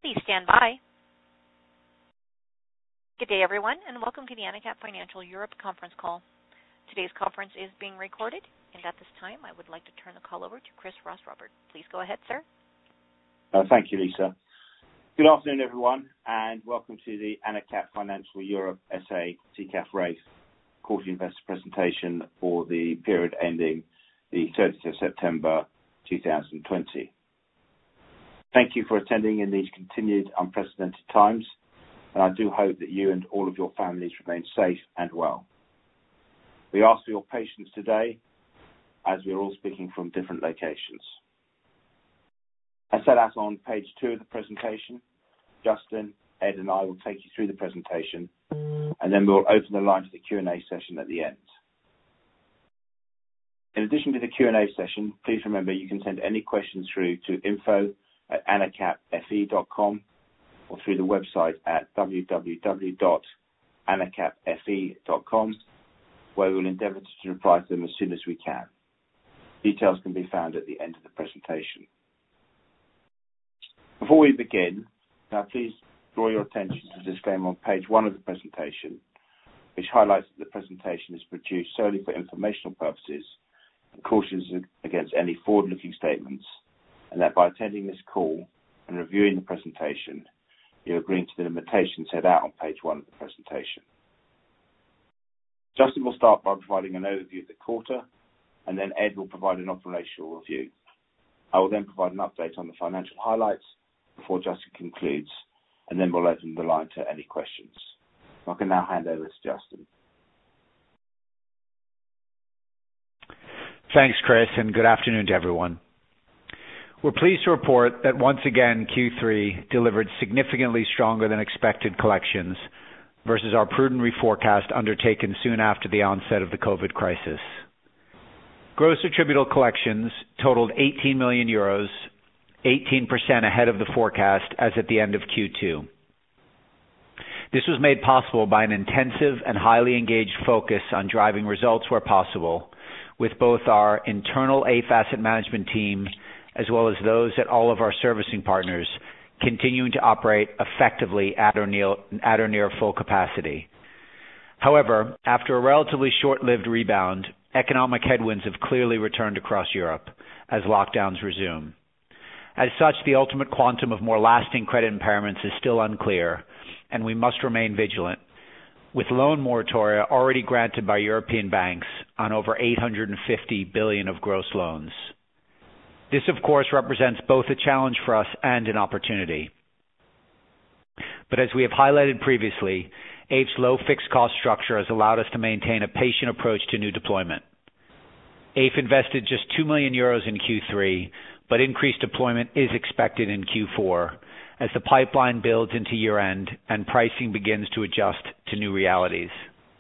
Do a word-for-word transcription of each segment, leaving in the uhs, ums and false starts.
Please stand by. Good day, everyone, and welcome to the AnaCap Financial Europe conference call. Today's conference is being recorded, and at this time, I would like to turn the call over to Chris Ross-Robert. Please go ahead, sir. Uh, thank you, Lisa. Good afternoon, everyone, and welcome to the AnaCap Financial Europe S A C C A F R A F E quarterly investor presentation for the period ending the thirtieth of September two thousand twenty. Thank you for attending in these continued unprecedented times, and I do hope that you and all of your families remain safe and well. We ask for your patience today as we are all speaking from different locations. As set out on page two of the presentation, Justin, Ed and I will take you through the presentation, and then we'll open the line to the Q and A session at the end. In addition to the Q and A session, please remember you can send any questions through to info at anacap f e dot com or through the website at w w w dot anacap f e dot com, where we will endeavour to reply to them as soon as we can. Details can be found at the end of the presentation. Before we begin, now please draw your attention to the disclaimer on page one of the presentation, which highlights that the presentation is produced solely for informational purposes and cautions against any forward-looking statements, and that by attending this call and reviewing the presentation, you're agreeing to the limitations set out on page one of the presentation. Justin will start by providing an overview of the quarter, and then Ed will provide an operational review. I will then provide an update on the financial highlights before Justin concludes, and then we'll open the line to any questions. I can now hand over to Justin. Thanks, Chris, and good afternoon to everyone. We're pleased to report that once again Q three delivered significantly stronger than expected collections versus our prudent reforecast undertaken soon after the onset of the COVID crisis. Gross attributable collections totaled eighteen million euros, eighteen percent ahead of the forecast as at the end of Q two. This was made possible by an intensive and highly engaged focus on driving results where possible, with both our internal A F E Asset Management team as well as those at all of our servicing partners continuing to operate effectively at or near, at or near full capacity. However, after a relatively short-lived rebound, economic headwinds have clearly returned across Europe as lockdowns resume. As such, the ultimate quantum of more lasting credit impairments is still unclear, and we must remain vigilant, with loan moratoria already granted by European banks on over eight hundred fifty billion of gross loans. This, of course, represents both a challenge for us and an opportunity. But as we have highlighted previously, A F E's low fixed cost structure has allowed us to maintain a patient approach to new deployment. A F E invested just two million euros in Q three, but increased deployment is expected in Q four as the pipeline builds into year-end and pricing begins to adjust to new realities.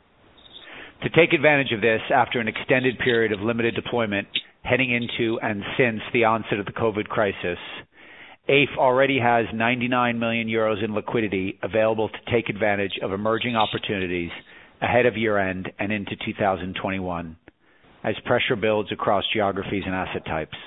To take advantage of this, after an extended period of limited deployment heading into and since the onset of the COVID crisis, A F E already has ninety-nine million euros in liquidity available to take advantage of emerging opportunities ahead of year-end and into two thousand twenty-one, as pressure builds across geographies and asset types.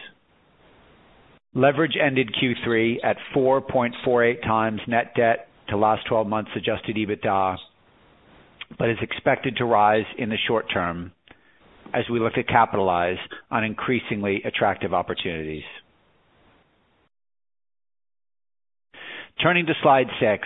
Leverage ended Q three at four point four eight times net debt to last twelve months adjusted EBITDA, but is expected to rise in the short term as we look to capitalize on increasingly attractive opportunities. Turning to slide six,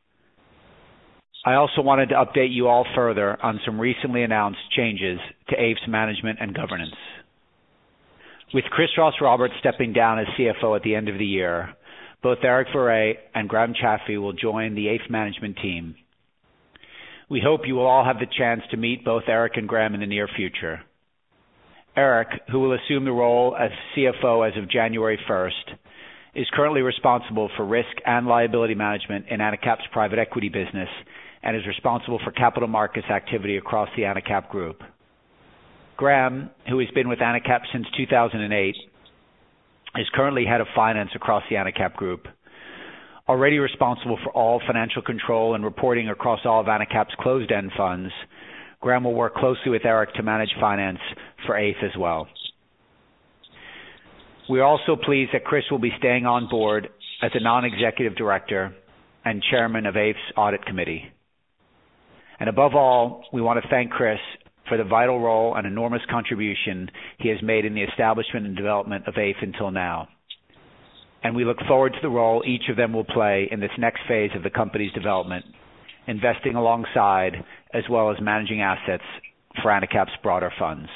I also wanted to update you all further on some recently announced changes to A F E's management and governance. With Chris Ross-Robert stepping down as C F O at the end of the year, both Eric Verret and Graham Chaffee will join the A F E management team. We hope you will all have the chance to meet both Eric and Graham in the near future. Eric, who will assume the role as C F O as of January first, is currently responsible for risk and liability management in AnaCap's private equity business and is responsible for capital markets activity across the AnaCap group. Graham, who has been with AnaCap since two thousand eight, is currently head of finance across the AnaCap group. Already responsible for all financial control and reporting across all of AnaCap's closed-end funds, Graham will work closely with Eric to manage finance for A F E as well. We are also pleased that Chris will be staying on board as a non-executive director and chairman of A I F's Audit Committee. And above all, we want to thank Chris for the vital role and enormous contribution he has made in the establishment and development of A I F until now. And we look forward to the role each of them will play in this next phase of the company's development, investing alongside as well as managing assets for AnaCap's broader funds.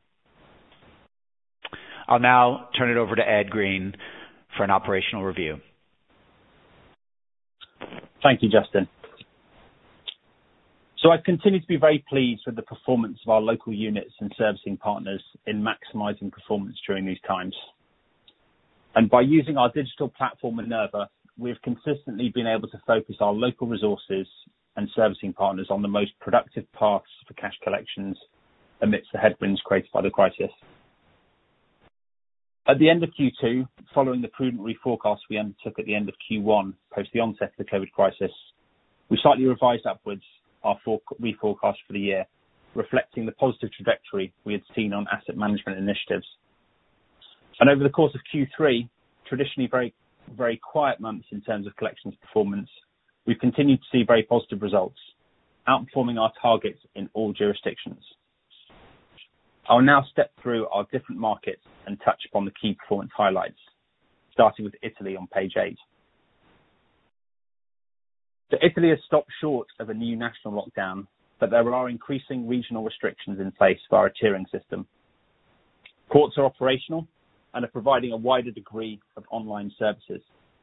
I'll now turn it over to Ed Green for an operational review. Thank you, Justin. So I've continued to be very pleased with the performance of our local units and servicing partners in maximising performance during these times. And by using our digital platform Minerva, we've consistently been able to focus our local resources and servicing partners on the most productive paths for cash collections amidst the headwinds created by the crisis. At the end of Q two, following the prudent reforecast we undertook at the end of Q one post the onset of the COVID crisis, we slightly revised upwards our reforecast for the year, reflecting the positive trajectory we had seen on asset management initiatives. And over the course of Q three, traditionally very, very quiet months in terms of collections performance, we've continued to see very positive results, outperforming our targets in all jurisdictions. I'll now step through our different markets and touch upon the key performance highlights, starting with Italy on page eight. So Italy has stopped short of a new national lockdown, but there are increasing regional restrictions in place for our tiering system. Courts are operational and are providing a wider degree of online services.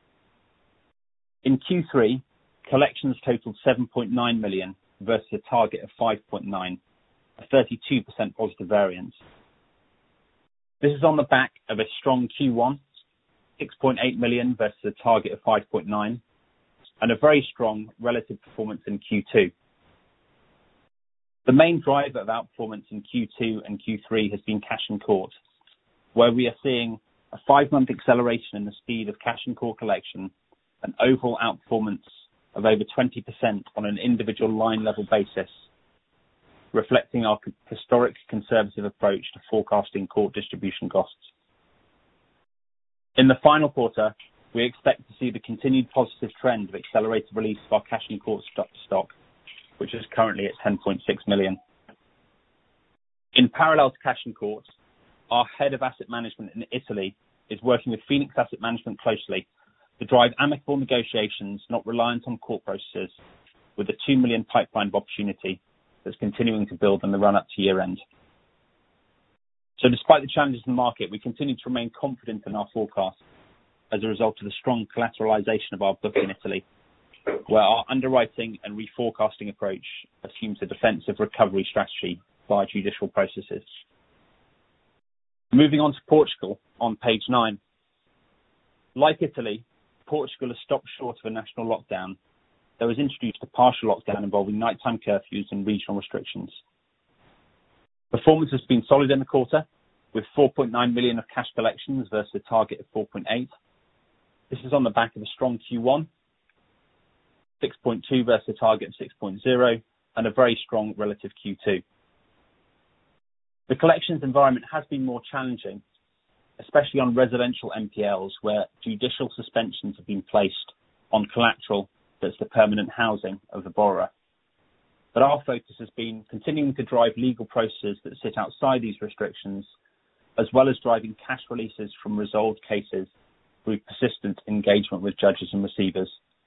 In Q three, collections totaled seven point nine million versus a target of five point nine, a thirty-two percent positive variance. This is on the back of a strong Q one, six point eight million versus a target of five point nine, and a very strong relative performance in Q two. The main driver of outperformance in Q two and Q three has been cash in court, where we are seeing a five-month acceleration in the speed of cash in court collection and overall outperformance of over twenty percent on an individual line level basis, reflecting our historic conservative approach to forecasting court distribution costs. In the final quarter, we expect to see the continued positive trend of accelerated release of our cash in court stock, which is currently at ten point six million. In parallel to cash in court, our head of asset management in Italy is working with Phoenix Asset Management closely to drive amicable negotiations not reliant on court processes, with a two million pipeline of opportunity that's continuing to build in the run-up to year-end. So despite the challenges in the market, we continue to remain confident in our forecast as a result of the strong collateralization of our book in Italy, where our underwriting and reforecasting approach assumes a defensive recovery strategy via judicial processes. Moving on to Portugal on page nine. Like Italy, Portugal has stopped short of a national lockdown. There was introduced a partial lockdown involving nighttime curfews and regional restrictions. Performance has been solid in the quarter, with four point nine million of cash collections versus a target of four point eight. This is on the back of a strong Q one, six point two versus a target of six point zero, and a very strong relative Q two. The collections environment has been more challenging, especially on residential N P Ls, where judicial suspensions have been placed on collateral that's the permanent housing of the borrower. But our focus has been continuing to drive legal processes that sit outside these restrictions, as well as driving cash releases from resolved cases through persistent engagement with judges and receivers.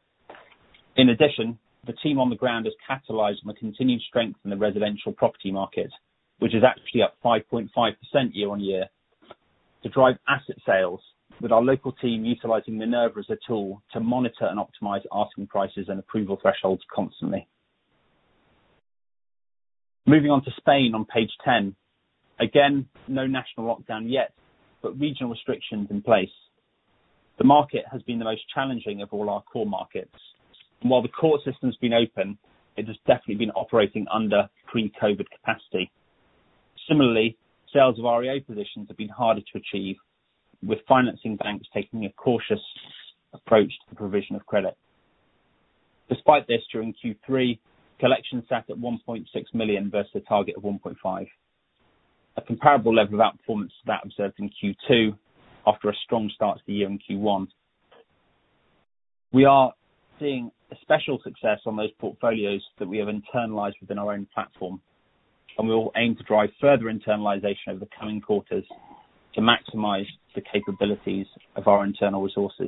In addition, the team on the ground has capitalised on the continued strength in the residential property market, which is actually up five point five percent year on year, to drive asset sales, with our local team utilising Minerva as a tool to monitor and optimise asking prices and approval thresholds constantly. Moving on to Spain on page ten. Again, no national lockdown yet, but regional restrictions in place. The market has been the most challenging of all our core markets. And while the court system's been open, it has definitely been operating under pre-COVID capacity. Similarly, sales of R E O positions have been harder to achieve, with financing banks taking a cautious approach to the provision of credit. Despite this, during Q three, collections sat at one point six million versus a target of one point five, a comparable level of outperformance to that observed in Q two after a strong start to the year in Q one. We are seeing a special success on those portfolios that we have internalized within our own platform, and we will aim to drive further internalization over the coming quarters to maximize the capabilities of our internal resources.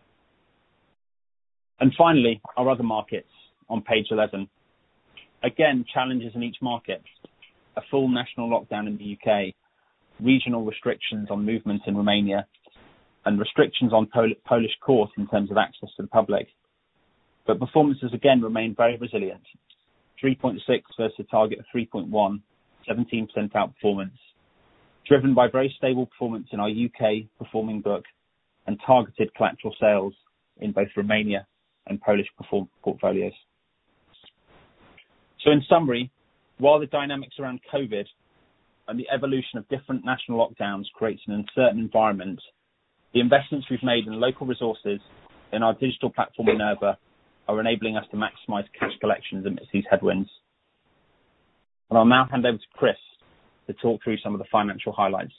And finally, our other markets on page eleven. Again, challenges in each market. A full national lockdown in the U K, regional restrictions on movement in Romania, and restrictions on Pol- Polish courts in terms of access to the public. But performances again remain very resilient. three point six versus a target of three point one, seventeen percent outperformance, driven by very stable performance in our U K performing book and targeted collateral sales in both Romania and Polish perform- portfolios. So in summary, while the dynamics around COVID and the evolution of different national lockdowns creates an uncertain environment, the investments we've made in local resources in our digital platform Minerva are enabling us to maximize cash collections amidst these headwinds. And I'll now hand over to Chris to talk through some of the financial highlights.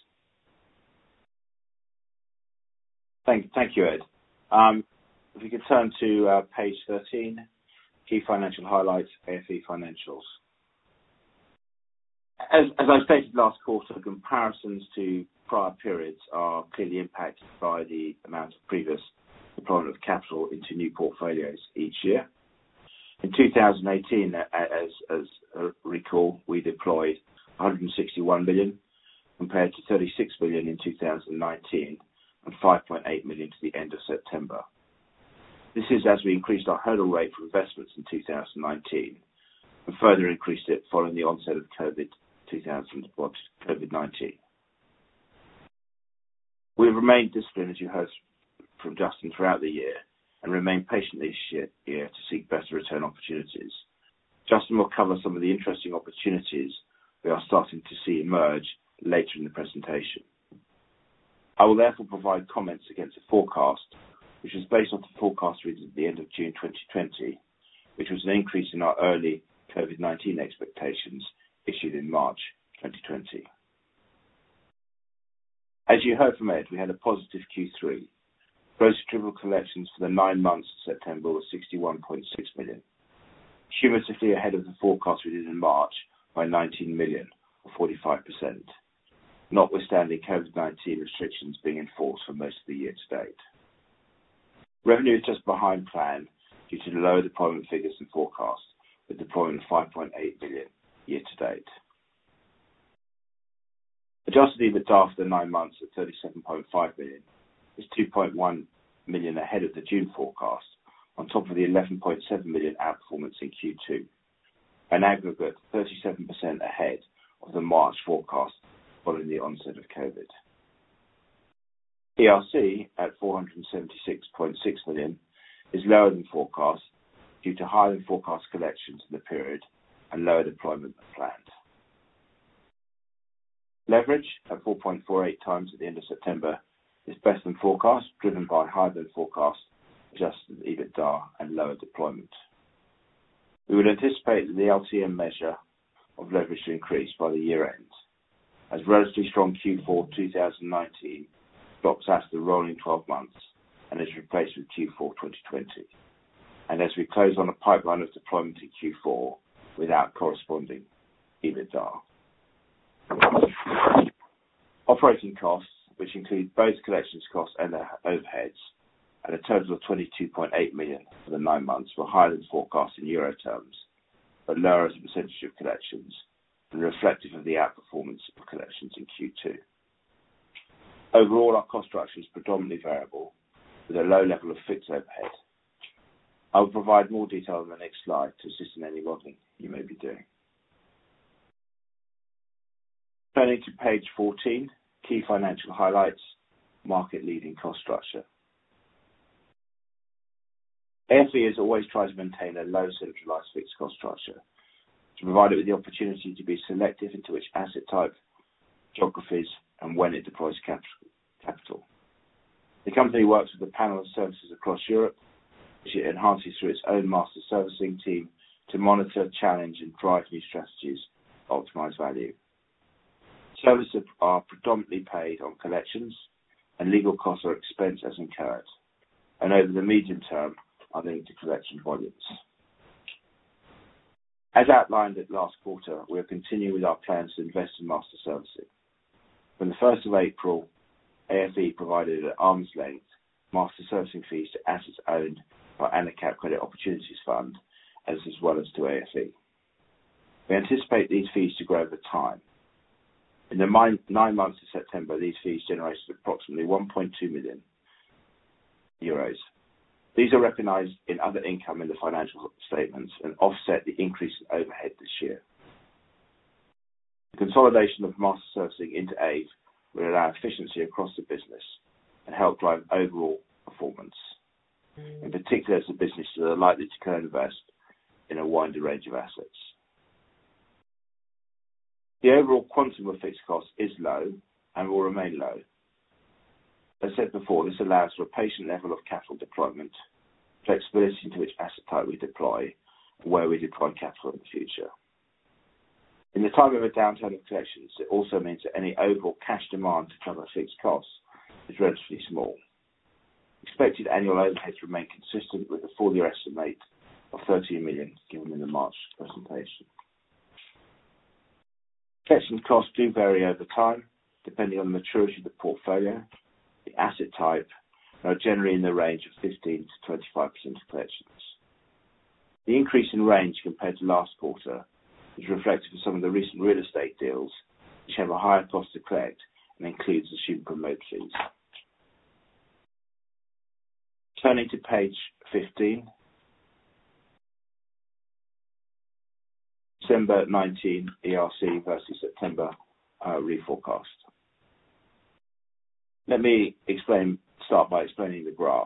Thank, thank you, Ed. Um, if we could turn to uh, page thirteen, key financial highlights, A F E financials. As, as I stated last quarter, comparisons to prior periods are clearly impacted by the amount of previous deployment of capital into new portfolios each year. In two thousand eighteen, as, as uh, recall, we deployed one hundred sixty-one million compared to thirty-six million in two thousand nineteen and five point eight million to the end of September. This is as we increased our hurdle rate for investments in two thousand nineteen and further increased it following the onset of COVID nineteen. We have remained disciplined, as you heard from Justin, throughout the year and remain patient this year, year to seek better return opportunities. Justin will cover some of the interesting opportunities we are starting to see emerge later in the presentation. I will therefore provide comments against a forecast which was based on the forecast we did at the end of June twenty twenty, which was an increase in our early COVID nineteen expectations issued in March twenty twenty. As you heard from Ed, we had a positive Q three. Gross attributable collections for the nine months of September were sixty-one point six million, cumulatively ahead of the forecast we did in March by nineteen million, or forty-five percent, notwithstanding COVID nineteen restrictions being enforced for most of the year to date. Revenue is just behind plan due to the lower deployment figures and forecasts, with deployment of five point eight billion year to date. Adjusted EBITDA for the nine months at thirty-seven point five billion is two point one million ahead of the June forecast, on top of the eleven point seven million outperformance in Q two, an aggregate thirty-seven percent ahead of the March forecast following the onset of COVID. E R C at four hundred seventy-six point six million is lower than forecast due to higher than forecast collections in the period and lower deployment than planned. Leverage at four point four eight times at the end of September is better than forecast, driven by higher than forecast adjusted EBITDA and lower deployment. We would anticipate that the L T M measure of leverage to increase by the year end, as relatively strong Q four two thousand nineteen drops out the rolling twelve months and is replaced with Q four twenty twenty, and as we close on a pipeline of deployment in Q four without corresponding EBITDA. Operating costs, which include both collections costs and their overheads, at a total of twenty-two point eight million for the nine months, were higher than forecast in euro terms, but lower as a percentage of collections, and reflective of the outperformance of collections in Q two. Overall, our cost structure is predominantly variable, with a low level of fixed overhead. I will provide more detail on the next slide to assist in any modelling you may be doing. Turning to page fourteen, key financial highlights, market-leading cost structure. A F E has always tried to maintain a low centralised fixed cost structure to provide it with the opportunity to be selective into which asset type, geographies, and when it deploys capital. The company works with a panel of services across Europe, which it enhances through its own master servicing team to monitor, challenge, and drive new strategies to optimise value. Services are predominantly paid on collections, and legal costs are expensed as incurred. And over the medium term, are linked to collection volumes. As outlined at last quarter, we are continuing with our plans to invest in master servicing. From the first of April, A F E provided at arm's length master servicing fees to assets owned by AnaCap Credit Opportunities Fund, as, as well as to A F E. We anticipate these fees to grow over time. In the nine, nine months of September, these fees generated approximately one point two million euros. These are recognised in other income in the financial statements and offset the increase in overhead this year. The consolidation of master servicing into A V E will allow efficiency across the business and help drive overall performance, in particular as the businesses are likely to co-invest in a wider range of assets. The overall quantum of fixed costs is low and will remain low. As said before, this allows for a patient level of capital deployment, flexibility into which asset type we deploy, and where we deploy capital in the future. In the time of a downturn of collections, it also means that any overall cash demand to cover fixed costs is relatively small. Expected annual overheads remain consistent with the full year estimate of thirteen million given in the March presentation. Collection costs do vary over time, depending on the maturity of the portfolio, the asset type, and are generally in the range of fifteen to twenty-five percent of collections. The increase in range compared to last quarter is reflective of some of the recent real estate deals, which have a higher cost to collect and includes assumed promote fees. Turning to page fifteen. December nineteen E R C versus September uh, reforecast. Let me explain, start by explaining the graph.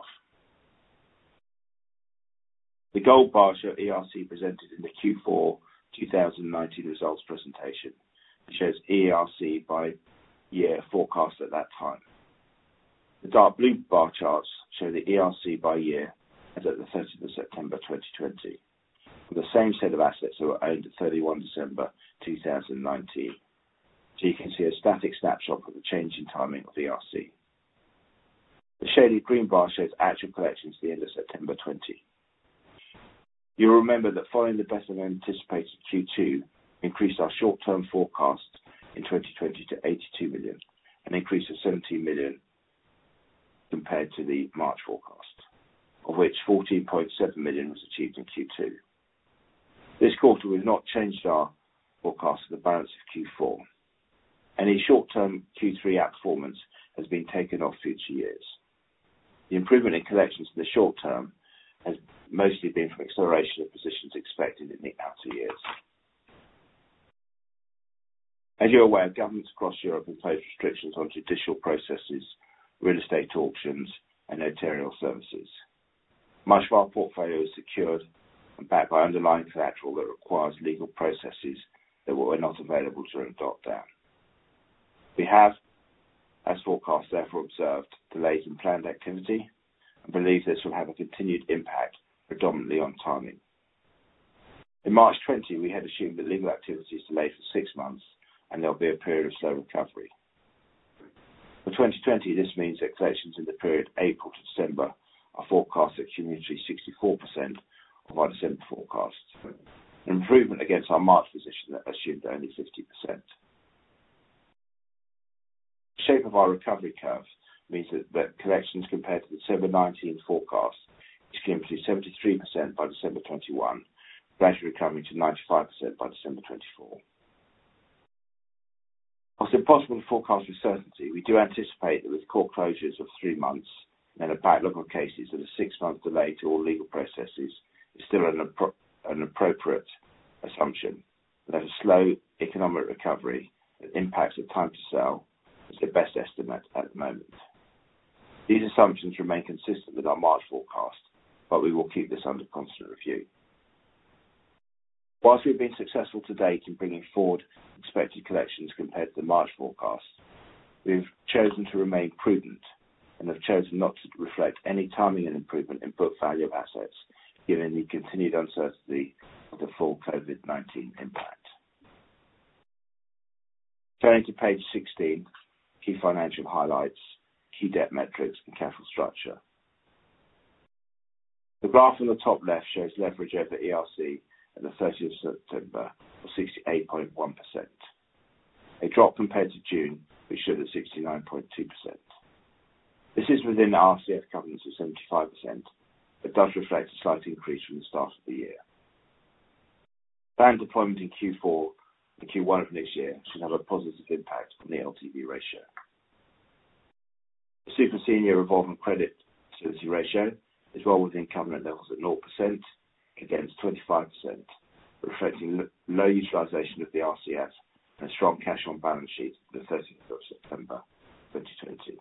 The gold bars show E R C presented in the Q four twenty nineteen results presentation. It shows E R C by year forecast at that time. The dark blue bar charts show the E R C by year as at the thirtieth of September twenty twenty. With the same set of assets that were owned at thirty-first of December two thousand nineteen. So you can see a static snapshot of the change in timing of E R C. The shaded green bar shows actual collections at the end of September twenty. You'll remember that following the better than anticipated Q two, we increased our short-term forecast in twenty twenty to eighty-two million, an increase of seventeen million compared to the March forecast, of which fourteen point seven million was achieved in Q two. This quarter, we've not changed our forecast for the balance of Q four. Any short-term Q three outperformance has been taken off future years. The improvement in collections in the short term has mostly been from acceleration of positions expected in the outer years. As you're aware, governments across Europe impose restrictions on judicial processes, real estate auctions, and notarial services. Much of our portfolio is secured and backed by underlying collateral that requires legal processes that were not available during lockdown. We have, as forecast, therefore observed delays in planned activity and believe this will have a continued impact predominantly on timing. In March twenty, we had assumed that legal activity is delayed for six months and there will be a period of slow recovery. For twenty twenty, this means that collections in the period April to December are forecast at cumulatively sixty-four percent of our December forecast, an improvement against our March position that assumed only fifty percent. The shape of our recovery curve means that, that collections compared to the December nineteen forecast is cumulatively seventy-three percent by December twenty-one, gradually recovering to ninety-five percent by December twenty-four. Whilst impossible to forecast with certainty, we do anticipate that with court closures of three months and a backlog of cases, that a six-month delay to all legal processes is still an, appro- an appropriate assumption, that a slow economic recovery that impacts the time to sell is the best estimate at the moment. These assumptions remain consistent with our March forecast, but we will keep this under constant review. Whilst we've been successful to date in bringing forward expected collections compared to the March forecast, we've chosen to remain prudent and have chosen not to reflect any timing and improvement in book value of assets, given the continued uncertainty of the full COVID nineteen impact. Turning to page sixteen, key financial highlights, key debt metrics, and capital structure. The graph on the top left shows leverage over E R C at the thirtieth of September of sixty-eight point one percent, a drop compared to June, which stood at sixty-nine point two percent. This is within the R C F covenants of seventy-five percent, but does reflect a slight increase from the start of the year. Planned deployment in Q four and Q one of next year should have a positive impact on the L T V ratio. The super senior revolving credit facility ratio is well within covenant levels at zero percent against twenty-five percent, reflecting l- low utilisation of the R C F and strong cash on balance sheet at the thirtieth of September twenty twenty.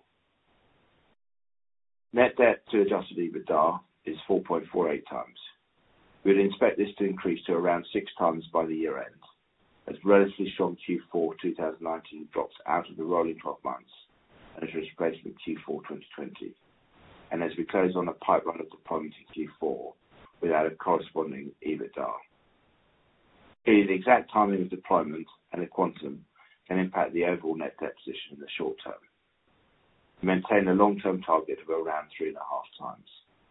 Net debt to adjusted EBITDA is four point four eight times. We would expect this to increase to around six times by the year end, as relatively strong Q four twenty nineteen drops out of the rolling twelve months and is replaced with Q four twenty twenty, and as we close on a pipeline of deployment in Q four without a corresponding EBITDA. Clearly, the exact timing of deployment and the quantum can impact the overall net debt position in the short term. We maintain a long-term target of around three and a half times.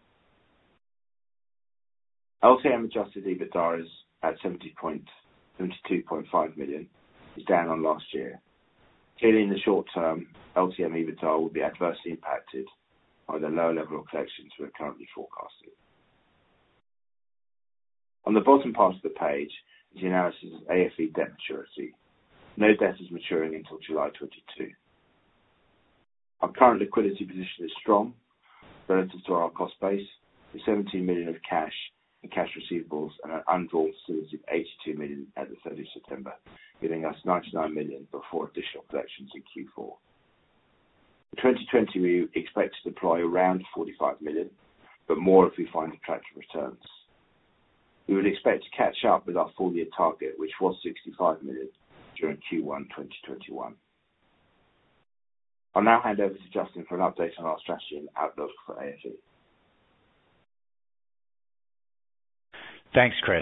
L T M adjusted EBITDA is at seventy-two point five million, is down on last year. Clearly, in the short term, L T M EBITDA will be adversely impacted by the lower level of collections we're currently forecasting. On the bottom part of the page is the analysis of A F E debt maturity. No debt is maturing until July twenty-two. Our current liquidity position is strong relative to our cost base, with seventeen million of cash and cash receivables and an undrawn facility of eighty-two million at the thirtieth of September, giving us ninety-nine million before additional collections in Q four. For twenty twenty, we expect to deploy around forty-five million, but more if we find attractive returns. We would expect to catch up with our full year target, which was sixty-five million during Q one twenty twenty-one. I'll now hand over to Justin for an update on our strategy and outlook for A F E. Thanks, Chris.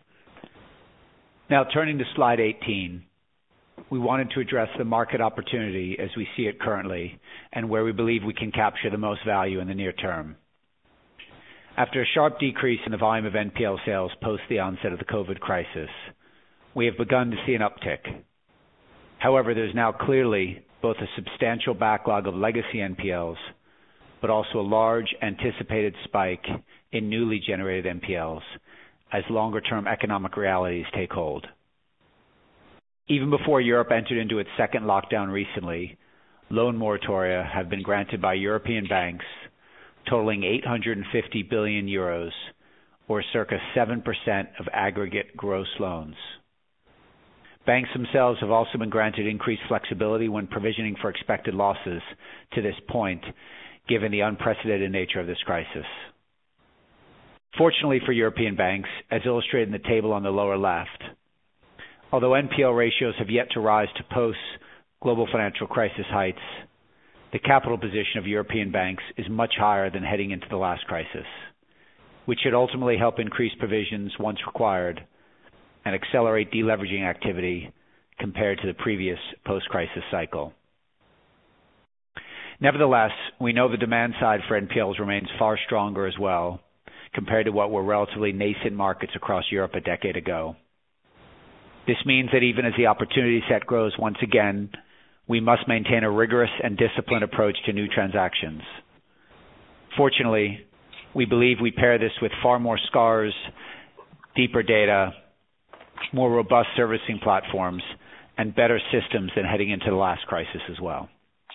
Now turning to slide eighteen, we wanted to address the market opportunity as we see it currently and where we believe we can capture the most value in the near term. After a sharp decrease in the volume of N P L sales post the onset of the COVID crisis, we have begun to see an uptick. However, there's now clearly both a substantial backlog of legacy N P Ls, but also a large anticipated spike in newly generated N P Ls as longer-term economic realities take hold. Even before Europe entered into its second lockdown recently, loan moratoria have been granted by European banks totaling eight hundred fifty billion euros, or circa seven percent of aggregate gross loans. Banks themselves have also been granted increased flexibility when provisioning for expected losses to this point, given the unprecedented nature of this crisis. Fortunately for European banks, as illustrated in the table on the lower left, although N P L ratios have yet to rise to post-global financial crisis heights, the capital position of European banks is much higher than heading into the last crisis, which should ultimately help increase provisions once required and accelerate deleveraging activity compared to the previous post-crisis cycle. Nevertheless, we know the demand side for N P Ls remains far stronger as well, compared to what were relatively nascent markets across Europe a decade ago. This means that even as the opportunity set grows once again, we must maintain a rigorous and disciplined approach to new transactions. Fortunately, we believe we pair this with far more scars, deeper data, more robust servicing platforms, and better systems than heading into the last crisis as well.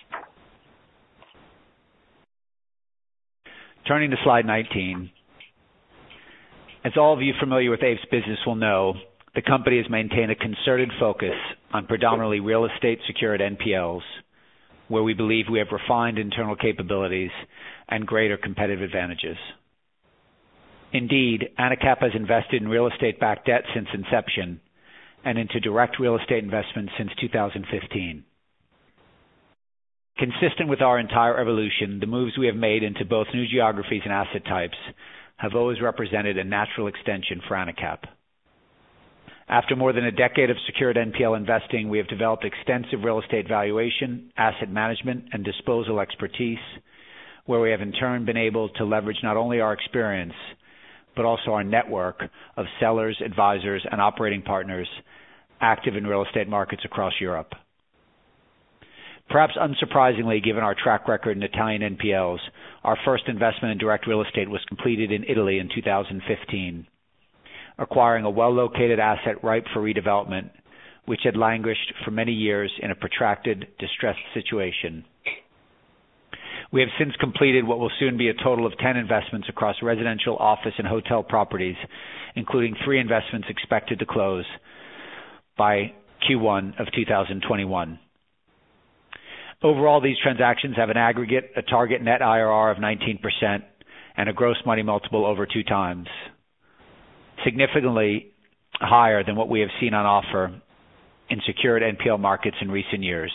Turning to slide nineteen. As all of you familiar with A F E's business will know, the company has maintained a concerted focus on predominantly real estate secured N P Ls, where we believe we have refined internal capabilities and greater competitive advantages. Indeed, AnaCap has invested in real estate-backed debt since inception and into direct real estate investments since two thousand fifteen. Consistent with our entire evolution, the moves we have made into both new geographies and asset types have always represented a natural extension for AnaCap. After more than a decade of secured N P L investing, we have developed extensive real estate valuation, asset management, and disposal expertise, where we have in turn been able to leverage not only our experience, but also our network of sellers, advisors, and operating partners active in real estate markets across Europe. Perhaps unsurprisingly, given our track record in Italian N P Ls, our first investment in direct real estate was completed in Italy in two thousand fifteen, acquiring a well-located asset ripe for redevelopment, which had languished for many years in a protracted, distressed situation. We have since completed what will soon be a total of ten investments across residential, office, and hotel properties, including three investments expected to close by Q one of two thousand twenty-one. Overall, these transactions have an aggregate, a target net I R R of nineteen percent and a gross money multiple over two times, significantly higher than what we have seen on offer in secured N P L markets in recent years.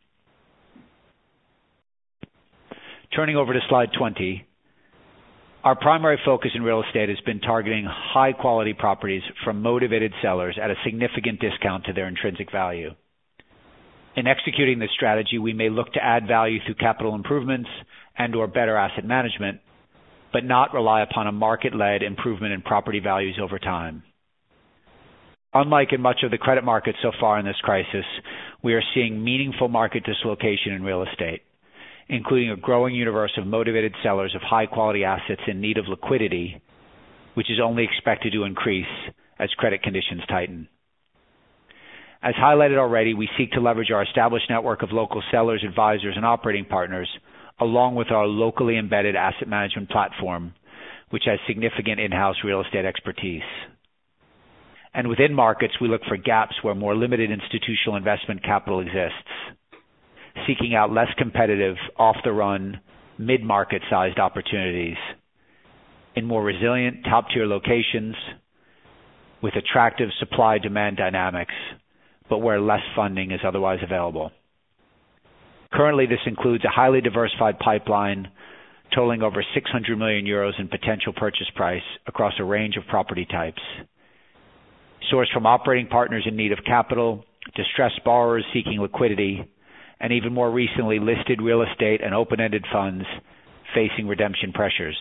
Turning over to slide twenty, our primary focus in real estate has been targeting high-quality properties from motivated sellers at a significant discount to their intrinsic value. In executing this strategy, we may look to add value through capital improvements and or better asset management, but not rely upon a market-led improvement in property values over time. Unlike in much of the credit market so far in this crisis, we are seeing meaningful market dislocation in real estate, including a growing universe of motivated sellers of high-quality assets in need of liquidity, which is only expected to increase as credit conditions tighten. As highlighted already, we seek to leverage our established network of local sellers, advisors, and operating partners, along with our locally embedded asset management platform, which has significant in-house real estate expertise. And within markets, we look for gaps where more limited institutional investment capital exists, seeking out less competitive, off-the-run, mid-market sized opportunities in more resilient, top-tier locations with attractive supply-demand dynamics, but where less funding is otherwise available. Currently, this includes a highly diversified pipeline totaling over six hundred million euros in potential purchase price across a range of property types, sourced from operating partners in need of capital, distressed borrowers seeking liquidity, and even more recently, listed real estate and open-ended funds facing redemption pressures.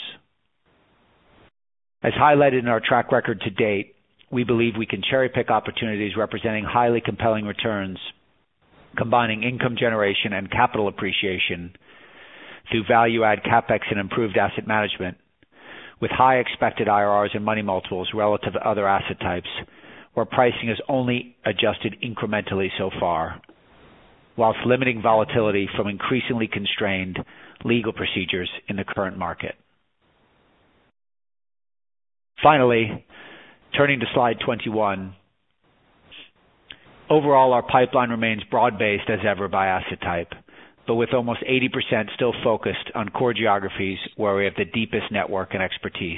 As highlighted in our track record to date, we believe we can cherry-pick opportunities representing highly compelling returns, combining income generation and capital appreciation through value-add capex and improved asset management, with high expected I R Rs and money multiples relative to other asset types, where pricing is only adjusted incrementally so far, whilst limiting volatility from increasingly constrained legal procedures in the current market. Finally, turning to slide twenty-one, overall our pipeline remains broad-based as ever by asset type, but with almost eighty percent still focused on core geographies where we have the deepest network and expertise.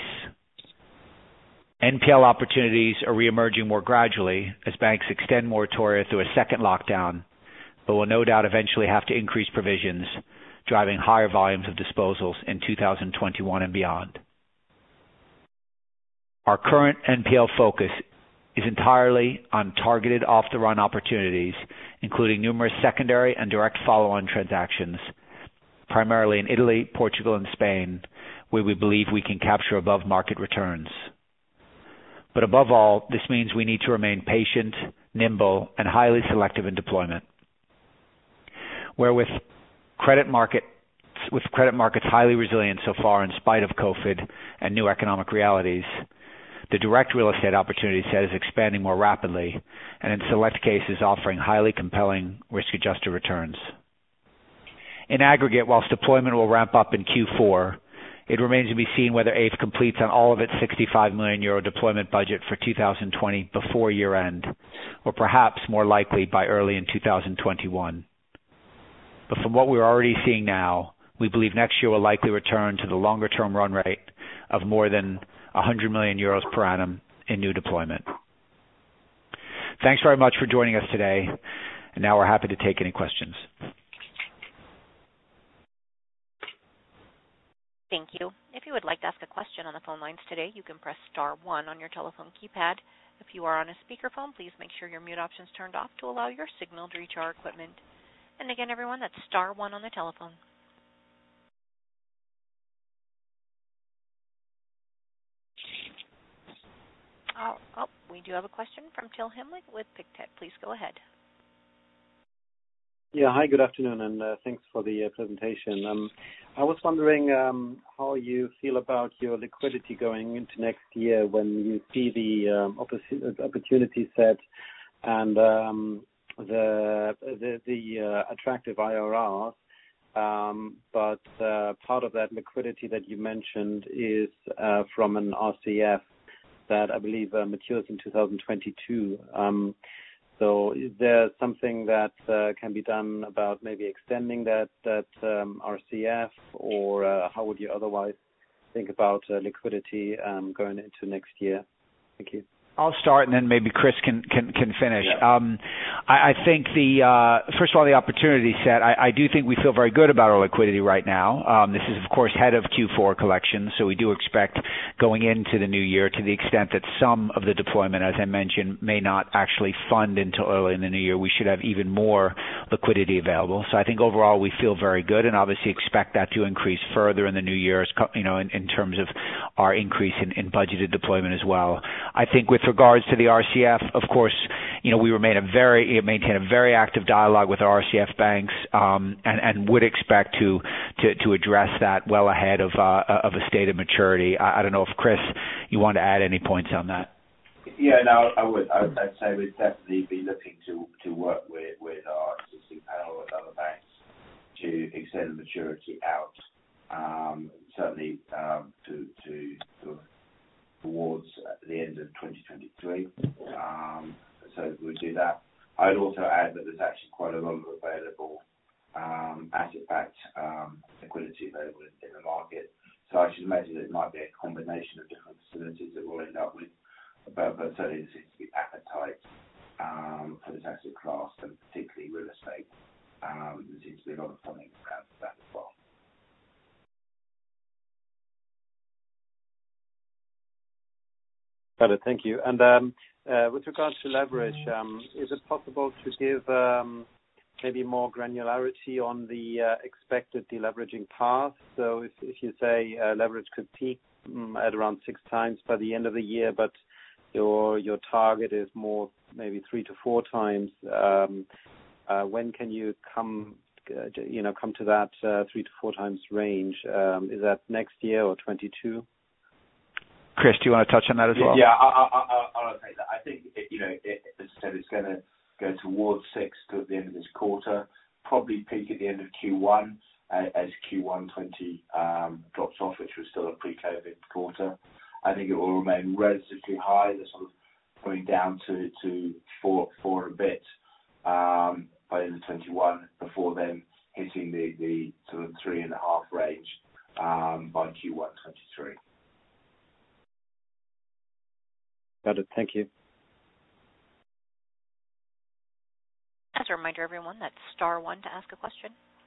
N P L opportunities are reemerging more gradually as banks extend moratoria through a second lockdown, but will no doubt eventually have to increase provisions, driving higher volumes of disposals in two thousand twenty-one and beyond. Our current N P L focus is entirely on targeted off-the-run opportunities, including numerous secondary and direct follow-on transactions, primarily in Italy, Portugal, and Spain, where we believe we can capture above-market returns. But above all, this means we need to remain patient, nimble, and highly selective in deployment. Where with credit market, with credit markets highly resilient so far in spite of COVID and new economic realities, the direct real estate opportunity set is expanding more rapidly and in select cases offering highly compelling risk-adjusted returns. In aggregate, whilst deployment will ramp up in Q four, it remains to be seen whether A I F completes on all of its sixty-five million euro deployment budget for two thousand twenty before year-end, or perhaps more likely by early in two thousand twenty-one. But from what we're already seeing now, we believe next year will likely return to the longer-term run rate of more than one hundred million euros per annum in new deployment. Thanks very much for joining us today, and now we're happy to take any questions. Thank you. If you would like to ask a question on the phone lines today, you can press star one on your telephone keypad. If you are on a speakerphone, please make sure your mute option is turned off to allow your signal to reach our equipment. And again, everyone, that's star one on the telephone. Oh, oh, we do have a question from Till Himlick with Pictet. Please go ahead. Yeah. Hi, good afternoon, and uh, thanks for the uh, presentation. Um, I was wondering um, how you feel about your liquidity going into next year when you see the um, opportu- opportunity set and um, the the, the uh, attractive I R Rs. Um, but uh, part of that liquidity that you mentioned is uh, from an R C F that I believe uh, matures in two thousand twenty-two. Um, so is there something that uh, can be done about maybe extending that, that um, R C F, or uh, how would you otherwise think about uh, liquidity um, going into next year? Thank you. I'll start, and then maybe Chris can can, can finish. Yeah. Um, I, I think the uh, first of all, the opportunity set. I, I do think we feel very good about our liquidity right now. Um, this is, of course, ahead of Q four collections, so we do expect going into the new year, to the extent that some of the deployment, as I mentioned, may not actually fund until early in the new year, we should have even more liquidity available. So I think overall we feel very good, and obviously expect that to increase further in the new year, you know, in, in terms of our increase in, in budgeted deployment as well. I think with regards to the R C F, of course, you know, we remain a very maintain a very active dialogue with our R C F banks, um, and, and would expect to, to to address that well ahead of uh, of a stated maturity. I, I don't know if Chris, you want to add any points on that. Yeah, no, I would. I would I'd say we'd definitely be looking to to work with, with our existing panel with other banks to extend the maturity out. Um, certainly um, to to sort of towards the end of twenty twenty-three. Um, so we'll do that. I'd also add that there's actually quite a lot of available um, asset-backed um, liquidity available in, in the market. So I should imagine it might be a combination of different facilities that we'll end up with. But, but certainly there seems to be appetite um, for this asset class, and particularly real estate. Um, there seems to be a lot of funding around that as well. Got it. Thank you. And um, uh, with regards to leverage, um, is it possible to give um, maybe more granularity on the uh, expected deleveraging path? So if, if you say uh, leverage could peak um, at around six times by the end of the year, but your your target is more maybe three to four times, um, uh, when can you come uh, you know come to that uh, three to four times range? Um, is that next year or twenty-two? Chris, do you want to touch on that as well? Yeah, I, I, I, I'll take that. I think, it, you know, it, as I said, it's going to go towards six to the end of this quarter, probably peak at the end of Q one, uh, as Q one twenty um, drops off, which was still a pre-COVID quarter. I think it will remain relatively high, they're sort of going down to, to four, four and a bit um, by the end of twenty-one, before then hitting the, the sort of three and a half range um, by Q one twenty-three. Got it. Thank you. As a reminder, everyone, that's star one to ask a question.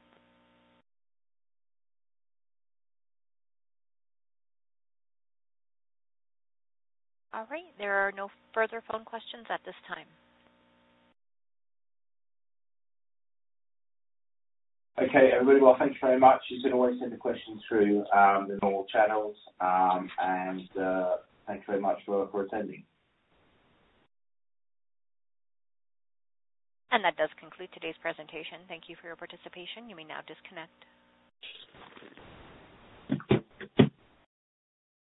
All right. There are no further phone questions at this time. Okay, everybody. Well, thank you very much. You can always send the questions through um, the normal channels, um, and uh, thank you very much for, for attending. And that does conclude today's presentation. Thank you for your participation. You may now disconnect.